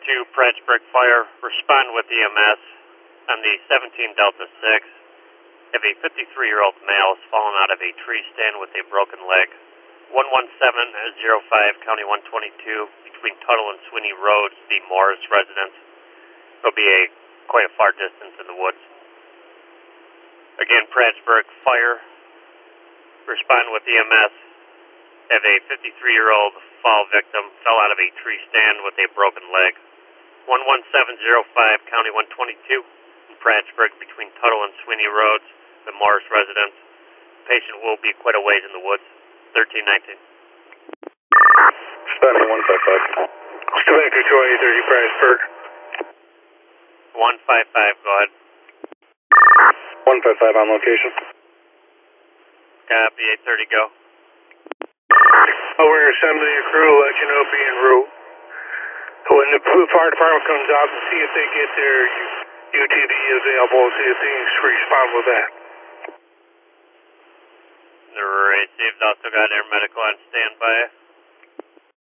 Prattsburg Fire, respond with EMS on the 17 Delta 6. Have a 53-year-old male has fallen out of a tree stand with a broken leg. 11705 County 122 between Tuttle and Sweeney Roads, the Morris residence. It'll be quite a far distance in the woods. Again, Prattsburg Fire, respond with EMS. Have a 53-year-old fall victim, fell out of a tree stand with a broken leg. 11705 County 122 in Prattsburg between Tuttle and Sweeney Roads, the Morris residence. Patient will be quite a ways in the woods. 1319. Standing 155. Still back to 2030 Prattsburg. 155, go ahead. 155 on location. Copy, 830, go. We're going to send the crew, let you know, be en route. When the fire department comes out and see if they get their UTD available, see if they can respond with that. Alright, they've also got air medical on standby.